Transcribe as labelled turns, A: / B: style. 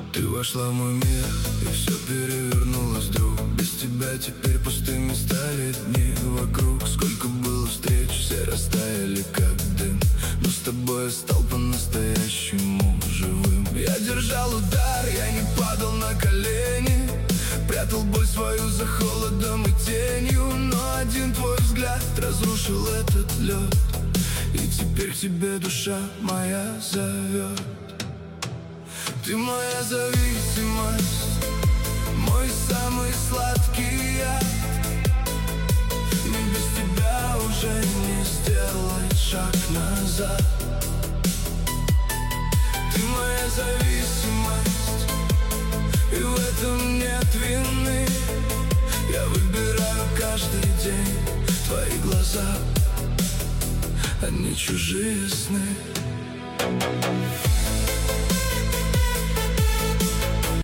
A: Ты вошла в мой мир, и все перевернулось вдруг. Без тебя теперь пустыми стали дни вокруг. Сколько было встреч, все растаяли как дым, но с тобой я стал по-настоящему живым. Я держал удар, я не падал на колени, прятал боль свою за холодом и тенью. Но один твой взгляд разрушил этот лед, и теперь к тебе душа моя зовет. Ты моя зависимость, мой самый сладкий яд. И без тебя уже не сделать шаг назад. Ты моя зависимость, и в этом нет вины. Я выбираю каждый день твои глаза, а не чужие сны.